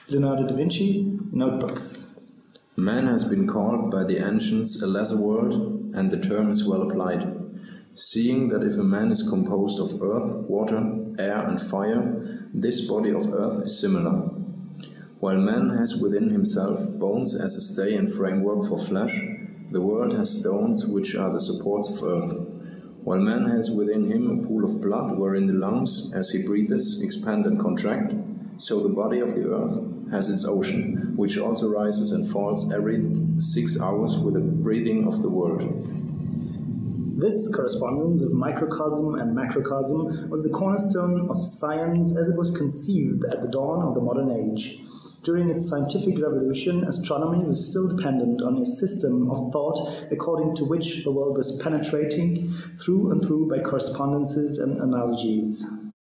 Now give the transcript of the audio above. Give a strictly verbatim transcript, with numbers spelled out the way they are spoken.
Leonardo da Vinci, Notebooks. Man has been called by the ancients a lesser world, and the term is well applied, seeing that if a man is composed of earth, water, air and fire, this body of earth is similar. While man has within himself bones as a stay and framework for flesh, the world has stones which are the supports of earth. While man has within him a pool of blood wherein the lungs, as he breathes, expand and contract, so the body of the earth has its ocean, which also rises and falls every six hours with the breathing of the world. This correspondence of microcosm and macrocosm was the cornerstone of science as it was conceived at the dawn of the modern age. During its scientific revolution, astronomy was still dependent on a system of thought according to which the world was penetrating through and through by correspondences and analogies.